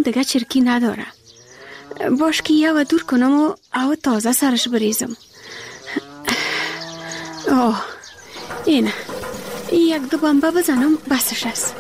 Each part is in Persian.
دیگه چرکی نداره. باش که یه و دور کنم و او تازه سرش بریزم. این یک دو بمبه بزنم بسش است.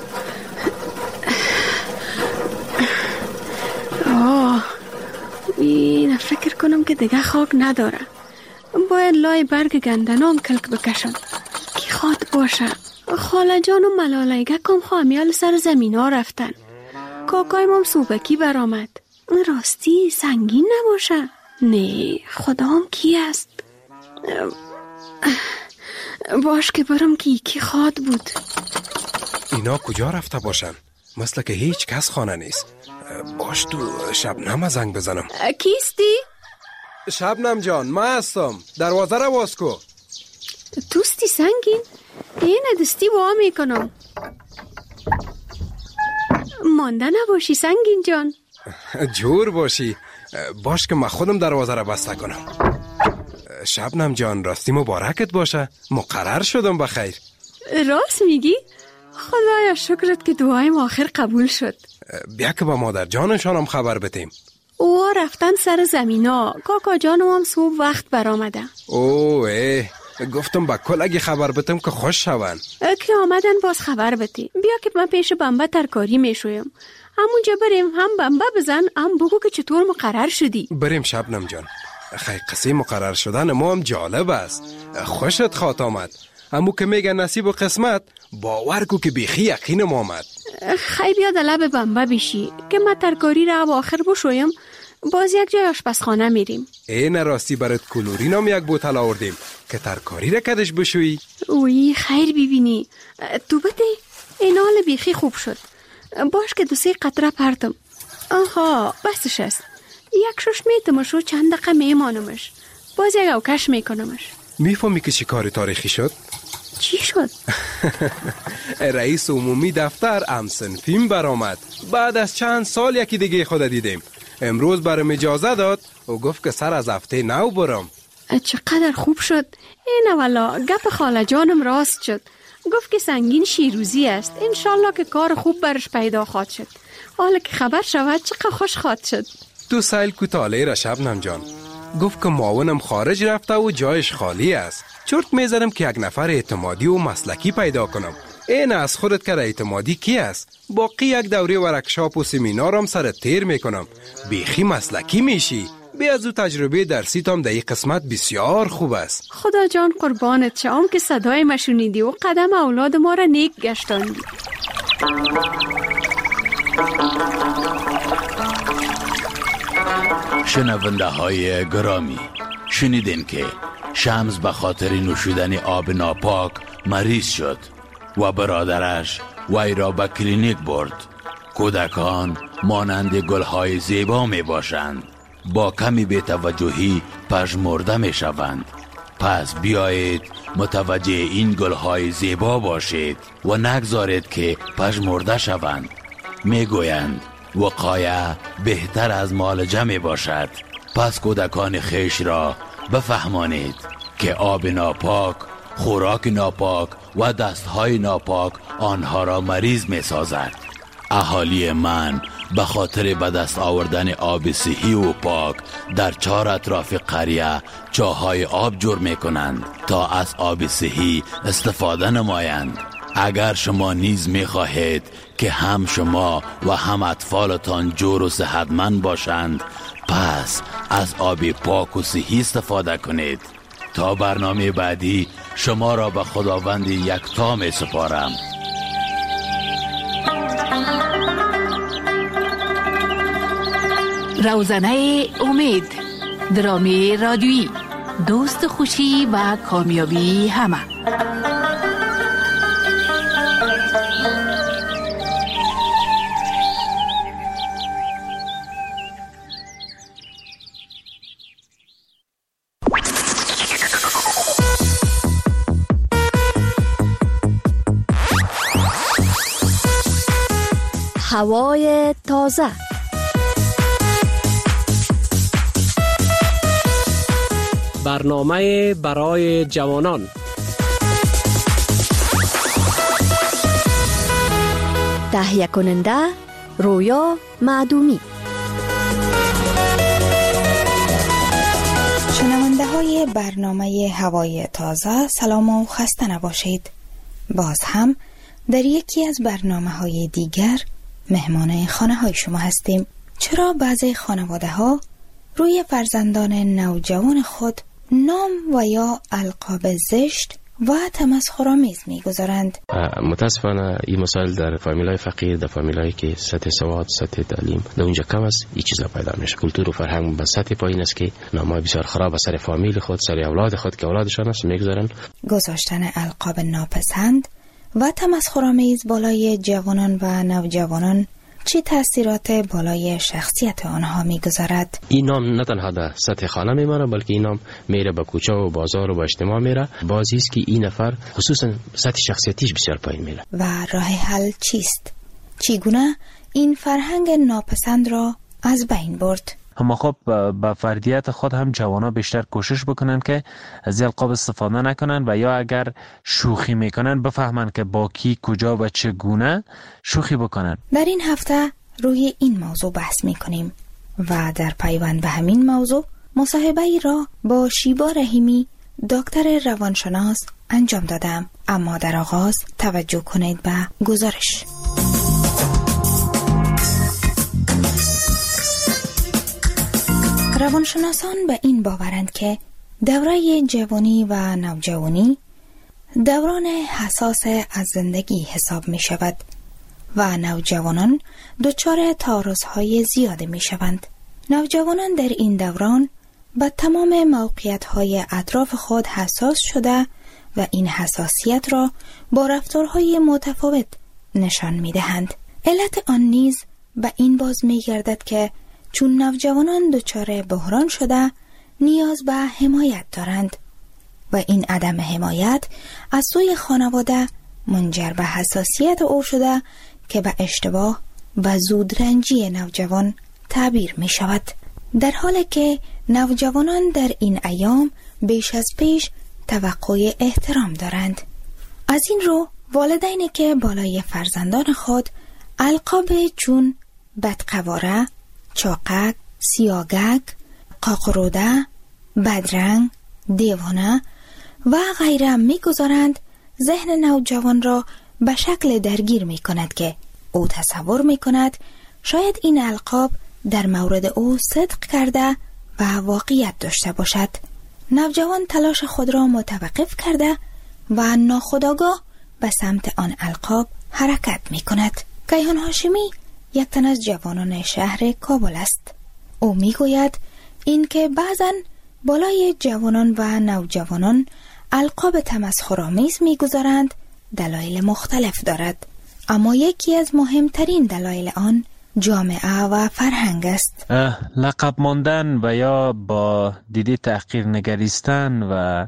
این فکر کنم که دیگه خاک نداره. باید لای برگ گندنام کلک بکشم که خاط باشه. خاله جان و ملالیگه کم خوامیال سر زمین ها رفتن. کاکای مام صوبکی برآمد. راستی سنگین نباشه. نه خدام کی است؟ باش که برم که یکی خاط بود. اینا کجا رفته باشن؟ مثل که هیچ کس خانه نیست. باش تو شبنم زنگ بزنم. کیستی؟ شبنم جان ما هستم. دروازه رو باز کو. توستی سنگین؟ این دستی با میکنم. مانده نباشی سنگین جان. جور باشی. باش که من خودم دروازه رو بسته کنم. شبنم جان راستی مبارکت باشه. مقرر شدم بخیر. راست میگی؟ خدایا شکرت که دعایم آخر قبول شد. بیا که با مادر جانشانم خبر بدیم. او رفتن سر زمینا. کاکا جانم هم صبح وقت برآمده. گفتم با کل اگه خبر بدم که خوش شون. که آمدن باز خبر بدی. بیا که من پیش بمبه ترکاری میشویم. همونجا بریم هم بمبه بزن هم بگو که چطور مقرر شدی. بریم شبنم جان. خیلی قصه مقرر شدن ما هم جالب است. خوشت خاط آمد. همو که میگه نصیب و قسمت باور کو که بیخی یقین ما آمد. خیلی بیا لب بمبه بشی که من ترکاری را آخر بشویم. باز یک جای آشپزخانه میریم. این راستی برات کلورینم یک بوتل آوردیم که ترکاری را کدش بشویی. اوی خیر ببینی. تو بده این حال بیخی خوب شد. باش که 2-3 قطره پرتم. آها بسش است. یک شش میتمش و چند دقیقه میمانمش. باز یک اوکش میکنمش. میفهمی که چی کار تاریخی شد؟ چی شد؟ رئیس عمومی دفتر امسنفیم برآمد. بعد از چند سال یکی دیگه خود دیدیم. امروز برام اجازه داد و گفت که سر از هفته نو برم. چقدر خوب شد. این والا گپ خاله جانم راست شد. گفت که سنگین شیروزی است. انشالله که کار خوب برش پیدا خواهد شد. حالا که خبر شود چقدر خوش خواهد شد. تو سایل کوتاله را شبنم جان. گفت که معاونم خارج رفته و جایش خالی است. چرت میزنم که یک نفر اعتمادی و مسلکی پیدا کنم. این از خودت که اعتمادی کی است؟ باقی یک دوره ورکشاپ و سمینارم سر تیر میکنم. بیخی مسلکی میشی. بی از او تجربه درسی تام در این قسمت بسیار خوب است. خدا جان قربانت شم که صدای ما شنیدی و قدم اولاد ما را نیک گشتاندی. شنونده های گرامی، شنیدین که شمس به خاطر نوشیدن آب ناپاک مریض شد و برادرش وی را به کلینیک برد. کودکان مانند گلهای زیبا می باشند، با کمی بی‌توجهی پژمرده می شوند. پس بیایید متوجه این گلهای زیبا باشید و نگذارید که پژمرده شوند. می گویند وقایه بهتر از معالجه می باشد. پس کودکان خیش را بفهمانید که آب ناپاک، خوراک ناپاک و دستهای ناپاک آنها را مریض می سازد. اهالی من به خاطر به دست آوردن آب صحی و پاک در 4 اطراف قریه چاهای آب جور می کنند تا از آب صحی استفاده نمایند. اگر شما نیز می خواهید که هم شما و هم اطفالتان جور و صحتمند باشند، پس از آب پاک و صحی استفاده کنید. تا برنامه بعدی شما را به خداوند یکتا می سپارم. روزنه امید، درامی رادیویی، دوست خوشی و کامیابی همه. هوای تازه، برنامه برای جوانان. تهیه کننده رویا معدومی. شنونده های برنامه هوای تازه، سلام و خسته نباشید. باز هم در یکی از برنامه های دیگر مهمان خانه های شما هستیم. چرا بعضی خانواده ها روی فرزندان نوجوان خود نام و یا القاب زشت و تمسخرآمیز می‌گذارند؟ متاسفانه این مسائل در فامیلای فقیر، در فامیلایی که سطح سواد، سطح تعلیم در اونجا کم است، این چیزا پیدا میشه. کلتور و فرهنگ به سطح پایین است که نامای بسیار خراب سر فامیل خود، سر اولاد خود که اولادشان است می‌گذارن. گذاشتن القاب ناپسند و تمسخرآمیز بالای جوانان و نوجوانان چه تأثیرات بالای شخصیت آنها می‌گذارد؟ این نام نه تنها در سطح خانه میمانه، بلکه این نام میره به کوچه و بازار و به اجتماع میره. بازی است که این نفر خصوصا سطح شخصیتیش بسیار پایین میره. و راه حل چیست؟ چگونه این فرهنگ ناپسند را از بین برد؟ اما خب با فردیت خود هم جوانا بیشتر کوشش بکنن که از القاب استفاده نکنن و یا اگر شوخی میکنن بفهمن که با کی، کجا و چگونه شوخی بکنن. در این هفته روی این موضوع بحث میکنیم و در پیوند به همین موضوع مصاحبه‌ای را با شیبا رحیمی، دکتر روانشناس انجام دادم. اما در آغاز توجه کنید به گزارش. روانشناسان به این باورند که دوره جوانی و نوجوانی دوران حساس از زندگی حساب می شود و نوجوانان دچار تعارض‌های زیادی می شوند. نوجوانان در این دوران به تمام موقعیت‌های اطراف خود حساس شده و این حساسیت را با رفتارهای متفاوت نشان می دهند. علت آن نیز به این باز می گردد که چون نوجوانان دچار بحران شده نیاز به حمایت دارند و این عدم حمایت از سوی خانواده منجر به حساسیت او شده که به اشتباه و زودرنجی نوجوان تعبیر می شود. در حالی که نوجوانان در این ایام بیش از پیش توقع احترام دارند. از این رو والدینی که بالای فرزندان خود القاب چون بدقواره، چاقک، سیاگک، قاقروده، بدرنگ، دیوانه و غیره می‌گذارند، ذهن نوجوان را به شکل درگیر می‌کند که او تصور می‌کند شاید این القاب در مورد او صدق کرده و واقعیت داشته باشد. نوجوان تلاش خود را متوقف کرده و ناخودآگاه به سمت آن القاب حرکت می‌کند. کیهان هاشمی یک تن از جوانان شهر کابل است. او میگوید این که بعضن بالای جوانان و نوجوانان القاب تمسخرآمیز میگذارند دلایل مختلف دارد، اما یکی از مهمترین دلایل آن جامعه و فرهنگ است. لقب ماندن و یا با دیده تحقیر نگریستن و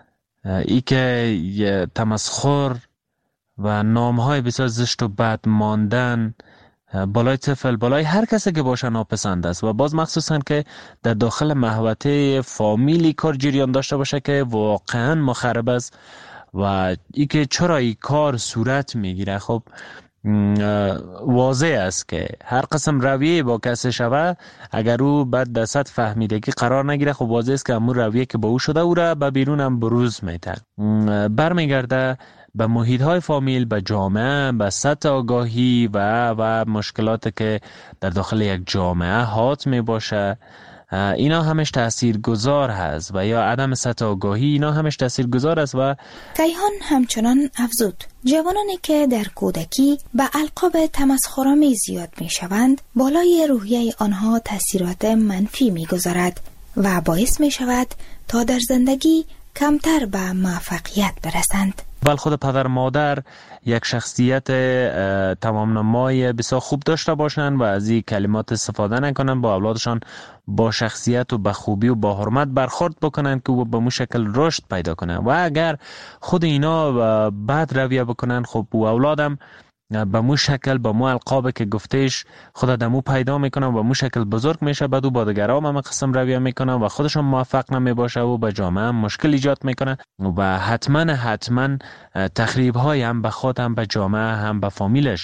ای که تمسخر و نامهای بسیار زشت و بد ماندن بالای طفل، بالای هر کسی که باشه ناپسند است و باز مخصوصا که در داخل محوطه فامیلی کار جریان داشته باشه که واقعا مخرب است و ای که چرا این کار صورت میگیره. خب واضح است که هر قسم رویه با کسی شوه اگر او بعد در سطح فهمیدگی قرار نگیره، خب واضح است که همون رویه که با او شده او را به بیرون هم بروز میده، برمیگرده به محیط های فامیل، به جامعه، به سطح آگاهی و مشکلات که در داخل یک جامعه حات می باشه. اینا همش تاثیرگذار هست و یا عدم سطح آگاهی، اینا همش تاثیرگذار است. و کیهان همچنان افزود جوانانی که در کودکی به القاب تمسخرآمیز زیاد می شوند بالای روحیه آنها تاثیرات منفی می گذارد و باعث می شود تا در زندگی کمتر به موفقیت برسند. بل خود پدر مادر یک شخصیت تمام نمای بسیار خوب داشته باشند و از این کلمات استفاده نکنند، با اولادشان با شخصیت و با خوبی و با حرمت برخورد بکنند که به مو شکل رشد پیدا کنند. و اگر خود اینا بد رویه بکنند، خب و اولادم به مو شکل به مو القاب که گفتهش خود دمو پیدا میکنن و مو شکل بزرگ میشه، بعد او با دیگران هم قسم رویه میکنن و خودشون موفق نمیباشه و به جامعه هم مشکل ایجاد میکنن و حتما تخریب های هم به خود هم به جامعه هم به فامیلش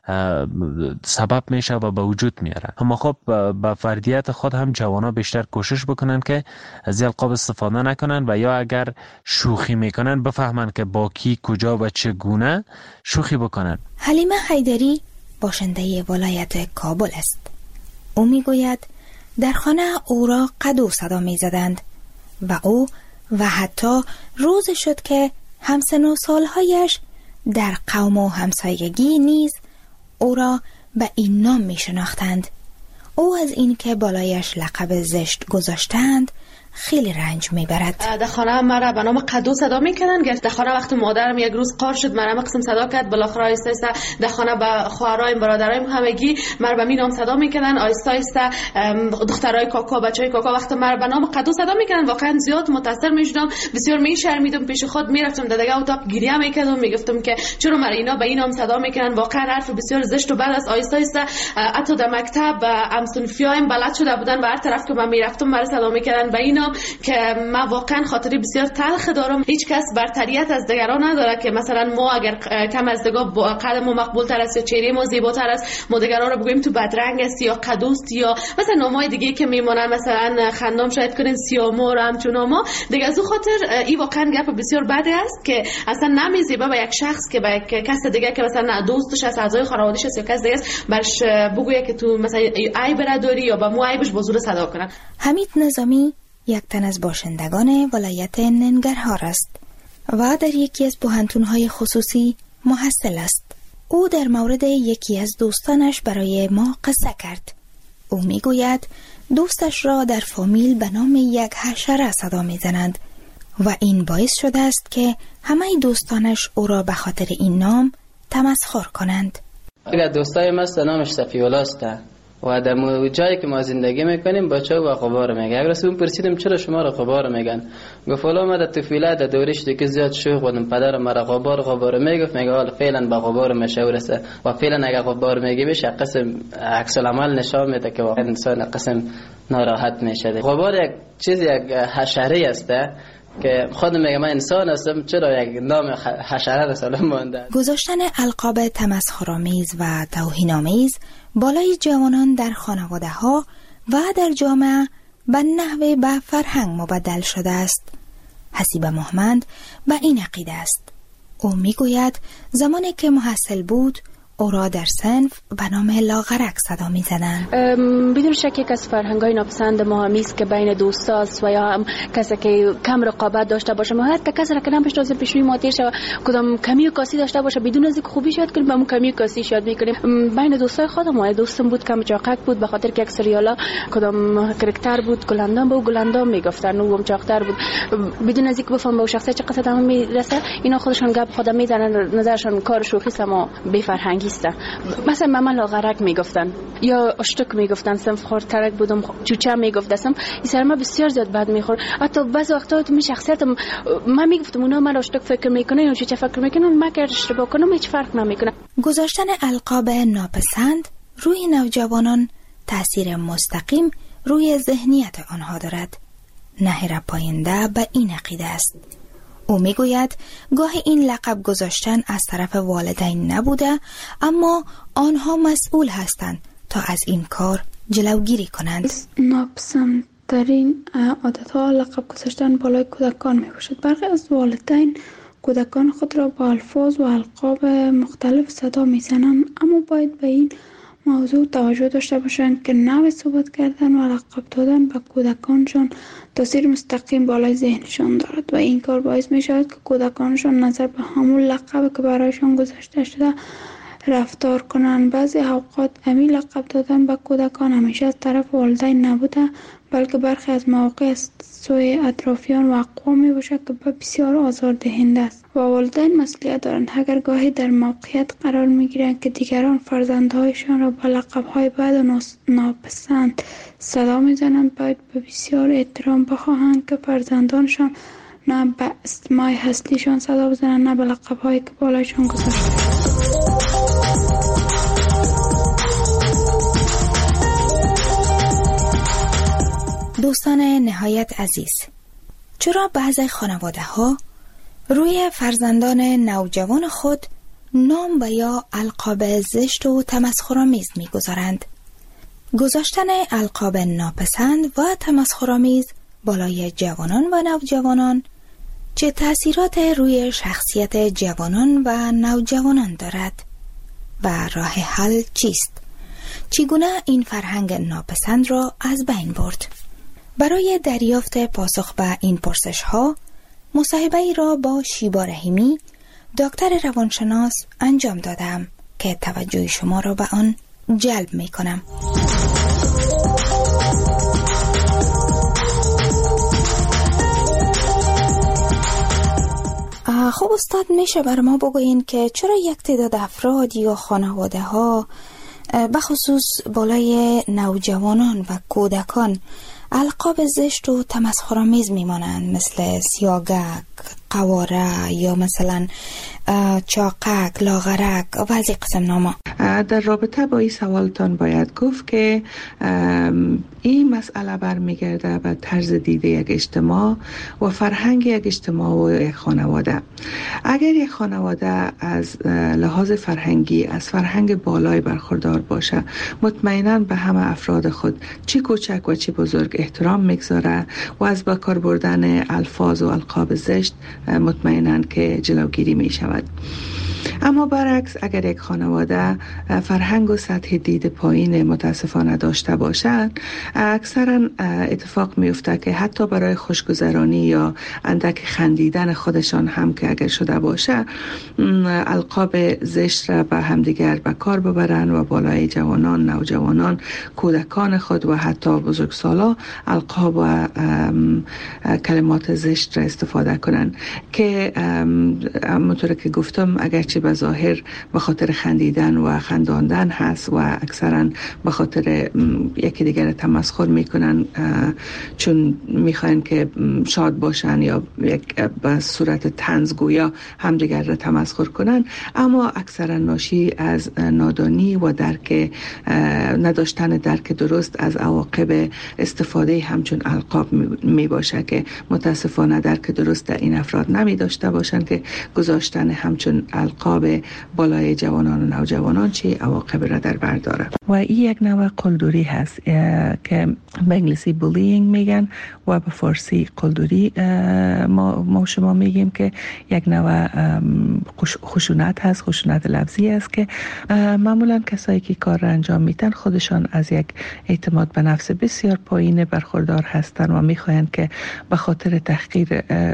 سبب میشه و به وجود میاره. اما خب به فردیت خود هم جوانا بیشتر کوشش بکنن که از القاب استفاده نکنن و یا اگر شوخی میکنن بفهمن که با کی کجا و چگونه شوخی بکنن. حلیمه حیدری باشنده ولایت کابل است. او میگوید در خانه او را قدو صدا میزدند و او و حتی روز شد که همسن و سالهایش در قوم و همسایگی نیز او را به این نام می شناختند. او از این که بالایش لقب زشت گذاشتند خیلی رنج میبرد. در خانه مرا به نام قدو صدا میکنن. در خانه وقتی مادرم یک روز قار شد مرا قسم صدا کرد، بالاخره آیسته آیسته در خانه به خواهرایم برادرایم همگی مرا به می نام صدا میکنن. آیسته آیسته دخترای کاکا بچهای کاکا وقتی مرا به نام قدو صدا میکنن واقعا زیاد متاثر میشدم، بسیار میشرمیدم، پیش خود میرفتم در دیگه اتاق گریه میکردم، میگفتم که چرا مرا اینا به این نام صدا میکنن، واقعا حرف بسیار زشت و بد است. آیسته آیسته حتی در مکتب همسنفیایم بلد شده بودن و هر طرف که من میرفتم مرا صدا میکردن به این که من واقعا خاطری بسیار تلخ دارم. هیچ کس برتریت از دیگران نداره که مثلا ما اگر کم از دیگه قد ما مقبول تر است یا چهره ما زیباتر است ما دیگران رو بگوییم تو بدرنگ است یا قدوست یا مثلا نامای دیگه که میمونن مثلا خندام شاید کنین سیامور همچون ما دیگه. از اون خاطر این واقعا گپ بسیار بده است که اصلا نمیزیبه به یک شخص که به یک کس دیگه که مثلا دوستش است، اعضای خانواده‌اش است یا کس دیگه است برش بگویه که تو مثلا عیب نداری یا به مو عیبش بزرگ صدا کنن. حمید نظامی یک تن از باشندگان ولایت ننگرهار است و در یکی از پوهنتون‌های خصوصی محصل است. او در مورد یکی از دوستانش برای ما قصه کرد. او میگوید دوستش را در فامیل به نام یک حشره صدا میزنند و این باعث شده است که همه دوستانش او را به خاطر این نام تمسخر کنند. اگر دوستای ما نامش صفی‌الله است و در جایی که ما زندگی میکنیم بچه و غبار میگه. اگر اون پرسیدم چرا شما را غبار میگن، گفت والا ما در طفولیت در دورش دیگه زیاد شوخ بودم، پدرم مرا غبار میگفت، میگه حالا فعلا به غبار مشهور است و فعلا اگر غبار میگی بشه قسم عکس العمل نشان میده که واقعا انسان قسم ناراحت میشه. غبار یک چیز یک حشره است که خودم میگم من انسان هستم، چرا یک نام حشره رساله مونده. گذاشتن القاب تمسخرآمیز و توهین‌آمیز بالای جوانان در خانواده ها و در جامعه به نحو به فرهنگ مبدل شده است. حسیب محمد به این عقیده است. او میگوید زمانی که محصل بود او را در صنف به نام لاغرک صدا می زدن. بدون شک یک از فرهنگ‌های ناپسند ما همیست که بین دوستاست و یا هم کسی که کم رقابت داشته باشه، ما حتی کسی را که نمی‌شناسه پیش روی ما تیر شه کدام کمی و کاسی داشته باشه بدون از اینکه خوبیش یاد کنیم به اون کمی و کاسیش یاد می‌کنیم. بین دوستای خودم دوستم بود کم چاقک بود به خاطر که یک سریالا کدام کاراکتر بود گلندام به گلندام میگفتن و چاقتر بود بدون از اینکه بفهم به شخصیت چقدر دم میرسه. اینا خودشون گپ خودم میزنن، نظرشون کار شوخی است اما بی فرهنگی است. مثلا ماما لاغرک میگفتن یا اشتک میگفتن، صنف خردترک بودم چوچه میگفتم. این سر ما بسیار زیاد بد میخورد. حتی بعضی وقتا تو می شخصیتم من میگفتم اونا من اشتک فکر میکنه یا چوچه فکر میکنه، من که اشتباه کنم هیچ فرق نمیکنه. گذاشتن القاب ناپسند روی نوجوانان تأثیر مستقیم روی ذهنیت آنها دارد. نهر پاینده به این عقیده است. او میگوید گاهی این لقب گذاشتن از طرف والدین نبوده اما آنها مسئول هستند تا از این کار جلوگیری کنند. ناپسندترین عادتها لقب گذاشتن بالای کودکان می باشد. برخی از والدین کودکان خود را با الفاظ و القاب مختلف صدا می زنند، اما باید به این موضوع توجه داشته باشند که نوع صحبت کردن و لقب دادن به کودکانشان تاثیر مستقیم بالای ذهنشان دارد و این کار باعث می شود که کودکانشان نظر به همون لقب که برایشان گذاشته شده رفتار کنند. بعضی اوقات همین لقب دادن به کودکان همیشه از طرف والدین نبوده بلکه برخی از مواقع از سوی اطرافیان و اقوام می باشد که بسیار آزاردهنده است و والدین مسئولیت دارند. اگر گاهی در موقعیت قرار می گیرند که دیگران فرزندهایشان را با لقب‌های بد و ناپسند صدا می زنند، باید به بسیار احترام بخواهند که فرزندانشان نه به اسمای هستیشان صدا بزنند نه به لقب‌هایی که بالایشان گذاشته. دوستان نهایت عزیز، چرا بعضی خانواده ها روی فرزندان نوجوان خود نام و یا القاب زشت و تمسخرآمیز می‌گذارند. گذاشتن القاب ناپسند و تمسخرآمیز بالای جوانان و نوجوانان چه تأثیرات روی شخصیت جوانان و نوجوانان دارد و راه حل چیست؟ چگونه این فرهنگ ناپسند را از بین برد؟ برای دریافت پاسخ به این پرسش ها مصاحبه ای را با شیبا رحیمی دکتر روانشناس انجام دادم که توجه شما را به آن جلب می کنم. خب استاد، میشه بر ما بگوین که چرا یک تعداد افراد یا خانواده ها بخصوص بالای نوجوانان و کودکان القاب زشت و تمسخرآمیز میمانند، مثل سیاگک، قواره یا مثلا چاقک، لاغرک و بعضی قسم نامه؟ در رابطه با این سوالتان باید گفت که این مسئله برمیگرده به طرز دیده یک اجتماع و فرهنگ یک اجتماع و یک خانواده. اگر یک خانواده از لحاظ فرهنگی از فرهنگ بالای برخوردار باشه، مطمئناً به همه افراد خود چی کوچک و چی بزرگ احترام میگذاره و از به کار بردن الفاظ و القاب زشت مطمئناً که جلوگیری می شود. اما برعکس، اگر یک خانواده فرهنگ و سطح دید پایین متاسفانه داشته باشد، اکثرا اتفاق میفته که حتی برای خوشگذرانی یا اندک خندیدن خودشان هم که اگر شده باشه، القاب زشت را به همدیگر به کار ببرن و بالای جوانان، نوجوانان، کودکان خود و حتی بزرگسالا القاب و کلمات زشت را استفاده کنن که همونطور که گفتم اگرچه به ظاهر به خاطر خندیدن و خنداندن هست و اکثرا به خاطر یکی دیگر تمسخر میکنن چون میخواین که شاد باشن یا یک به صورت طنزگویا هم دیگر را تمسخر کنن، اما اکثرا ناشی از نادانی و نداشتن درک درست از عواقب استفاده همچون القاب می باشه که متاسفانه درک درست در این افراد نمی داشته باشن که گذاشتن همچون القاب بالای جوانان و نوجوانان چی عواقب را در بر داره. و این یک نوع قلدری هست که به انگلیسی بولینگ میگن و به فارسی قلدری ما شما میگیم که یک نوع خشونت هست، خشونت لفظی است که معمولا کسایی که کار را انجام میدن خودشان از یک اعتماد به نفس بسیار پایین برخوردار هستند و میخواهند که به خاطر تحقیر،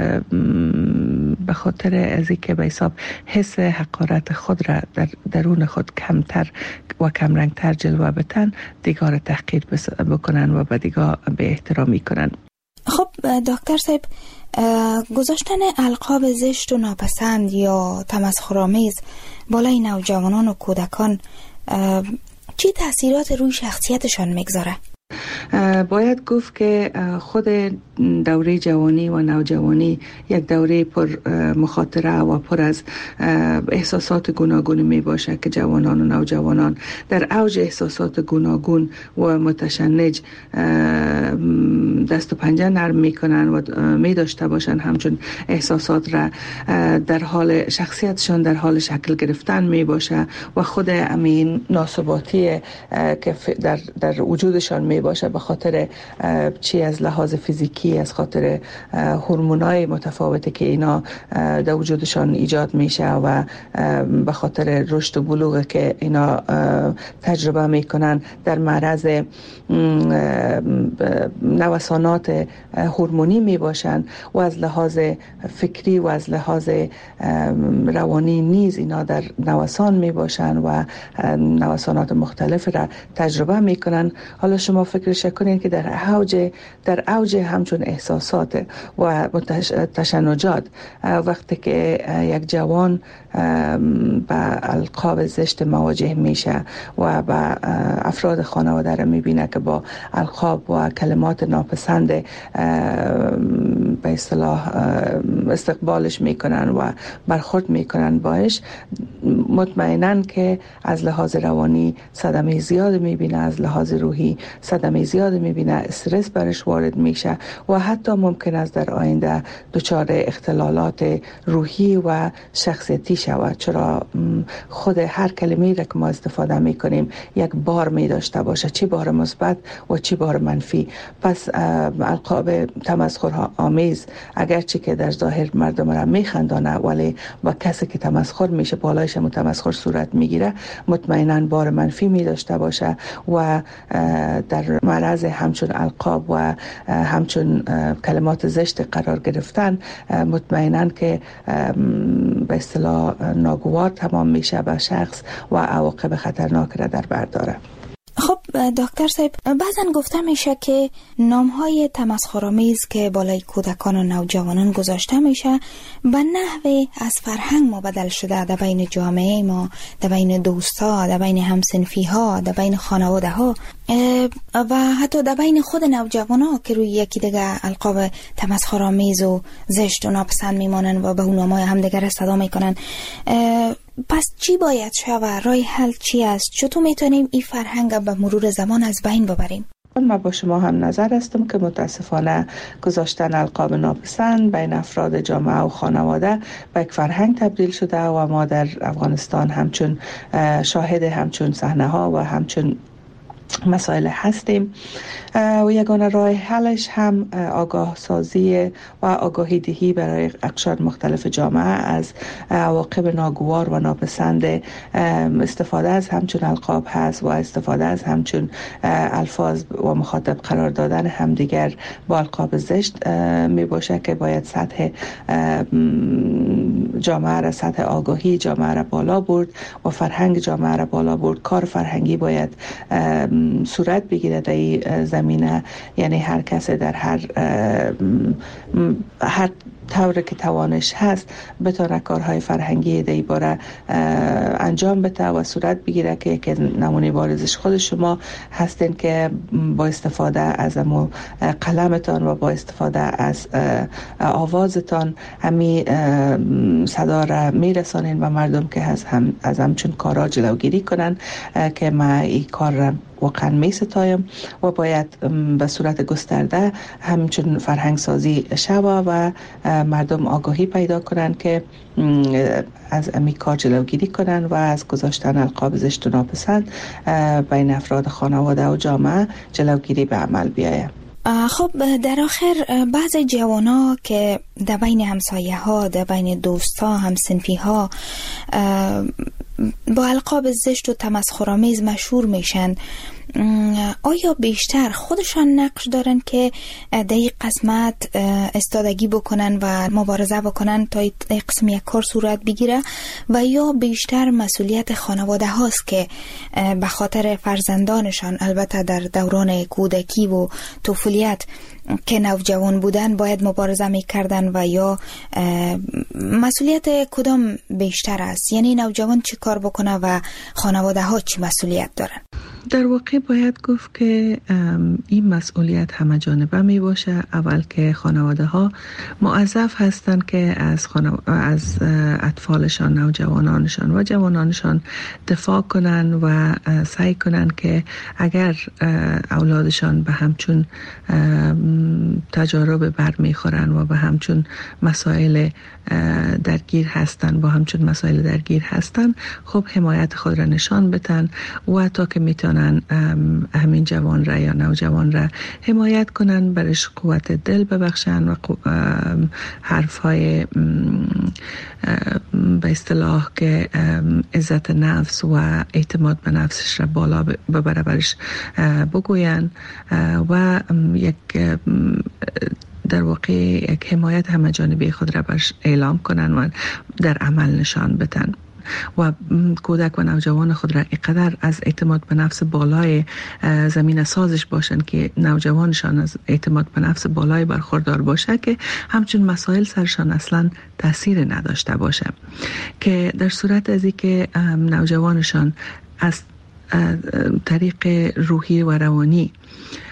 به خاطر از اینکه به حساب حس حقارت خود را در درون خود کمتر و کمرنگتر جلوه بدن، دیگر تحقیر بکنن و به دیگر به احترامی کنن. خب دکتر صاحب، گذاشتن القاب زشت و ناپسند یا تمسخرآمیز بالای نوجوانان و کودکان چی تأثیرات روی شخصیتشان میگذاره؟ باید گفت که خود دوره جوانی و نوجوانی یک دوره پر مخاطره و پر از احساسات گوناگون می باشه که جوانان و نوجوانان در اوج احساسات گوناگون و متشنج دست و پنجه نرم می کنن و می داشته باشن همچون احساسات را در حال شخصیتشان در حال شکل گرفتن می باشه و خود امین ناسباتی که در وجودشان می باشه به خاطر چی از لحاظ فیزیکی، از خاطر هورمونای متفاوتی که اینا در وجودشان ایجاد میشه و به خاطر رشد و بلوغ که اینا تجربه میکنن در معرض نوسانات هورمونی میباشن و از لحاظ فکری و از لحاظ روانی نیز اینا در نوسان میباشن و نوسانات مختلف را تجربه میکنن. حالا شما فکرش کنین که در اوج همچون احساسات و تشنجات وقتی که یک جوان با القاب زشت مواجه میشه و با افراد خانواده را میبینه که با القاب و کلمات ناپسند به اصطلاح استقبالش میکنن و برخورد میکنن باش، مطمئناً که از لحاظ روانی صدمه زیاد میبینه، از لحاظ روحی صدمه زیاد میبینه، استرس برش وارد میشه و حتی ممکن است در آینده دچار اختلالات روحی و شخصیتی شود، چرا خود هر کلمه‌ای را که ما استفاده میکنیم یک بار می داشته باشه، چی بار مثبت و چی بار منفی. پس القاب تمسخرآمیز اگرچه که در ظاهر مردم را میخندانه، ولی با کسی که تمسخر میشه بالایش متمسخر صورت میگیره، مطمئنا بار منفی می داشته باشه و در معرض همچون القاب و همچون کلمات زشت قرار گرفتن مطمئنا که به اصطلاح ناگوار تمام میشه به شخص و عواقب خطرناک را در بر داره. خب دکتر صاحب، بعضن گفته میشه که نامهای تمسخرآمیز که بالای کودکان و نوجوانان گذاشته میشه به نحوی از فرهنگ مبدل شده در بین جامعه ما، در بین دوستا، در بین همسنفی ها، در بین خانواده ها و حتی در بین خود نوجوان ها که روی یکی دیگه القاب تمسخرآمیز و زشت و ناپسند میمانن و به اون نامهای همدیگر صدا میکنن. پس چی باید شود؟ راه حل چی است؟ چطور میتونیم این فرهنگ به مرور زمان از بین ببریم؟ من با شما هم نظر هستم که متاسفانه گذاشتن القاب ناپسند بین افراد جامعه و خانواده به یک فرهنگ تبدیل شده و ما در افغانستان همچون شاهد همچون صحنه ها و همچون مسائل هستیم و یگانه راه حلش هم آگاه سازی و آگاهی دهی برای اقشار مختلف جامعه از عواقب ناگوار و ناپسند استفاده از همچون القاب هست و استفاده از همچون الفاظ و مخاطب قرار دادن همدیگر با القاب زشت می باشه که باید سطح جامعه را، سطح آگاهی جامعه را بالا برد و فرهنگ جامعه را بالا برد. کار فرهنگی باید صورت بگیره در این زمینه، یعنی هر کس در هر طوری که توانش هست بتونه کارهای فرهنگی در این باره انجام بده و صورت بگیره که یک نمونه بارزش خود شما هستین که با استفاده از قلمتان و با استفاده از آوازتان همی صدا را میرسانین به مردم که از همچون کارا جلوگیری کنن که ما این کار را واقعا می ستایم و باید به صورت گسترده همچون فرهنگ سازی شود و مردم آگاهی پیدا کنند که از امی کار جلوگیری کنند و از گذاشتن القاب زشت و ناپسند بین افراد خانواده و جامعه جلوگیری به عمل بیاید. خب در آخر بعض جوانا که در بین همسایه ها، در بین دوستا، همسنفی ها با القاب زشت و تمسخرآمیز مشهور میشن، آیا بیشتر خودشان نقش دارن که در این قسمت استادگی بکنن و مبارزه بکنن تا این قسم یک کار صورت بگیره و یا بیشتر مسئولیت خانواده هاست که به خاطر فرزندانشان، البته در دوران کودکی و طفولیت که نوجوان بودن، باید مبارزه میکردن و یا مسئولیت کدام بیشتر است؟ یعنی نوجوان چی کار بکنه و خانواده ها چی مسئولیت دارن؟ در واقع باید گفت که این مسئولیت همه جانبه می باشه. اول که خانواده ها موظف هستند که از اطفالشان، نوجوانانشان و جوانانشان دفاع کنن و سعی کنن که اگر اولادشان به همچون تجارب برمیخورن و به همچون مسائل درگیر هستن خب حمایت خود را نشان بدن و تا که میتونن همین جوان را یا نوجوان را حمایت کنن، برش قوت دل ببخشن و حرفهای به اصطلاح که عزت نفس و اعتماد به نفسش را بالا ببره برش بگوین و یک در واقع یک حمایت همه جانبه خود را برش اعلام کنن و در عمل نشان بدن و کودک و نوجوان خود را اینقدر از اعتماد به نفس بالای زمین سازش باشن که نوجوانشان از اعتماد به نفس بالای برخوردار باشه که همچون مسائل سرشان اصلا تاثیر نداشته باشه، که در صورت از اینکه نوجوانشان از طریق روحی و روانی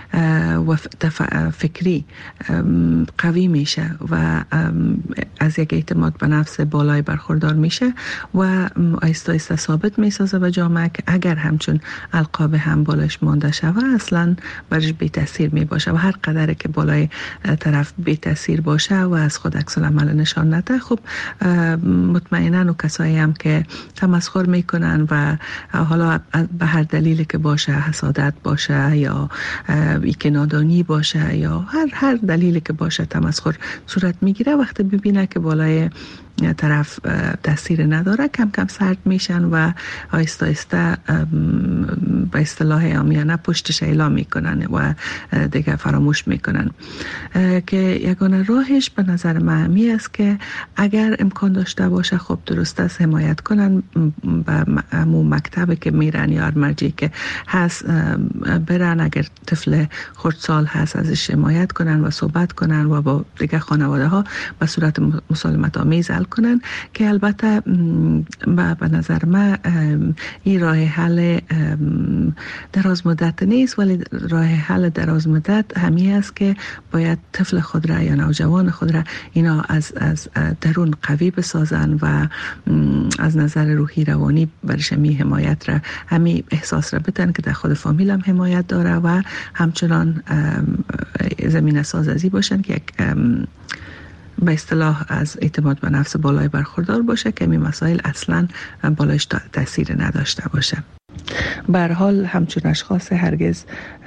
و فکری قوی میشه و از یک اعتماد به نفس بالای برخوردار میشه و آیسته آیسته ثابت میسازه به جامعه که اگر همچون القاب هم بالایش مانده شود اصلا برش بی تاثیر می باشه و هر قدر که بالای طرف بی تاثیر باشه و از خود عکس العمل نشان نده، خب مطمئنا و کسایی هم که تمسخر میکنن و حالا به هر دلیلی که باشه، حسادت باشه یا که نادانی باشه یا هر دلیلی که باشه تمسخر صورت میگیره، وقتی ببینه که بالای طرف تاثیر نداره کم کم سرد میشن و آیسته آیسته به اصطلاح عامیانه پشتش اعلام میکنن و دیگه فراموش میکنن. که یگانه راهش به نظر من همی است که اگر امکان داشته باشه خب درست است حمایت کنن به همون مکتبی که میرن یا مرجعی که هست برن، اگر طفل خردسال هست ازش حمایت کنن و صحبت کنن و با دیگه خانواده ها به صورت مسالمت آمیز حل کنن که البته به نظر من این راه حل دراز مدت نیست، ولی راه حل دراز مدت همی است که باید طفل خود را یا نوجوان خود را اینا از درون قوی بسازن و از نظر روحی روانی برش همی حمایت را همی احساس را بدن که در خود فامیل هم حمایت داره و همچنان زمین سازی باشن که یک به اصطلاح از اعتماد به نفس بالای برخوردار باشه که این مسائل اصلا بالایش تاثیر نداشته باشه. به هر حال همچون اشخاص هرگز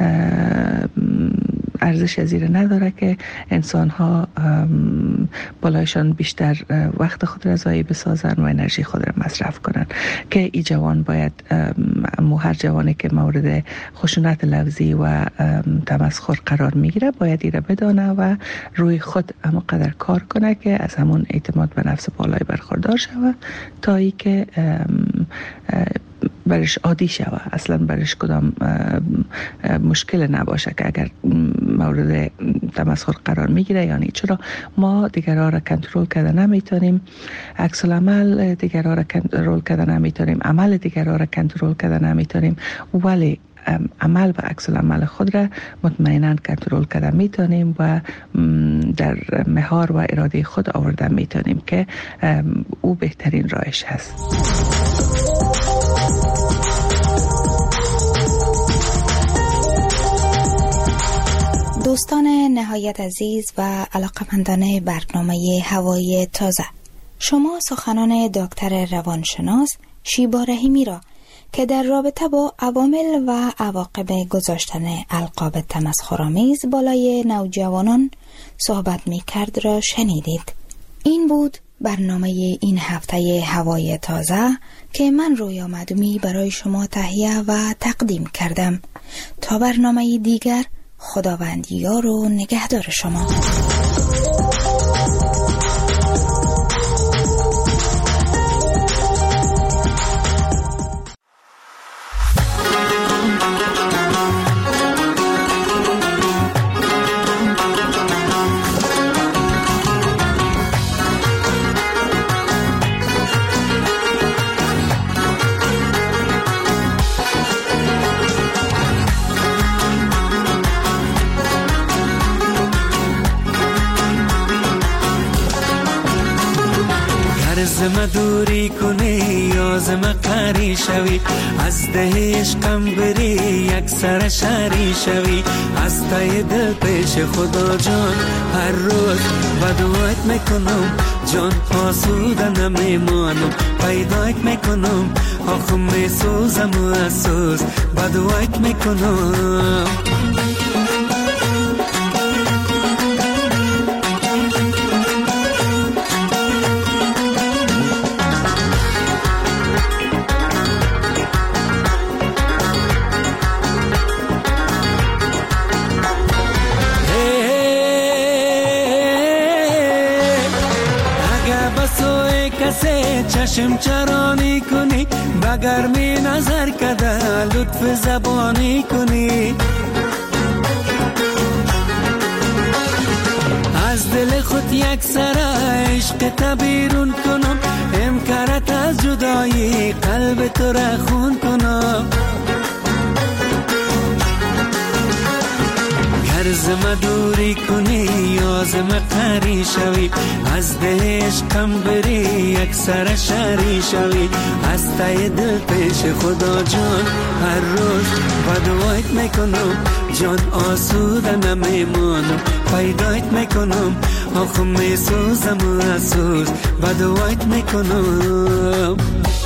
ارزش زیر نداره که انسان ها بالایشان بیشتر وقت خود را ضایع بسازن و انرژی خود را مصرف کنن، که ای جوان باید هر جوانی که مورد خشونت لفظی و تمسخر قرار میگیره باید ایره بدانه و روی خود اما قدر کار کنه که از همون اعتماد به نفس بالای برخوردار شوه تا ای که برش عادی شوه، اصلا برش کدام مشکل نباشه که اگر مورد تمسخر قرار میگیره. یعنی چرا ما دیگرها را کنترل کرده نمیتونیم، عکس العمل دیگرها را کنترل کرده نمیتونیم، عمل دیگرها را کنترل کرده نمیتونیم، ولی عمل و عکس العمل خود را مطمئنا کنترل کرده میتونیم و در مهار و اراده خود آورده میتونیم که او بهترین راهش هست. دوستان نهایت عزیز و علاقمندان برنامه هوای تازه، شما سخنان دکتر روانشناس شیبا رحیمی را که در رابطه با عوامل و عواقب گذاشتن القاب تمسخرآمیز بالای نوجوانان صحبت می کرد را شنیدید. این بود برنامه این هفته هوای تازه که من رویا مدومی برای شما تهیه و تقدیم کردم. تا برنامه دیگر، خداوند یار و نگهدار شما. زم دوری کنی یا زم قری شوی، از ده عشقم بری یک سر شری شوی، از تای دل پیش خدا جان هر روز بدوایت میکنم، جان آسوده نمیمانم، پیدایت میکنم، آخم میسوزم و اسوز بدوایت میکنم. چشم چرانی کنی، بگرمی نظر کده لطف زبانی کنی، از دل خود یک سر عشق تبیرون کنم، امکارت از جدایی قلب تو را خون کنم. زم دوری کنی یا زم قری شوی از دهش کم بری یک سر شری شوی از تای دل پیش خدا جان هر روز بدوایت میکنم جان آسوده نمیمانم پیدایت میکنم آخه میسوزم و اسوز بدوایت میکنم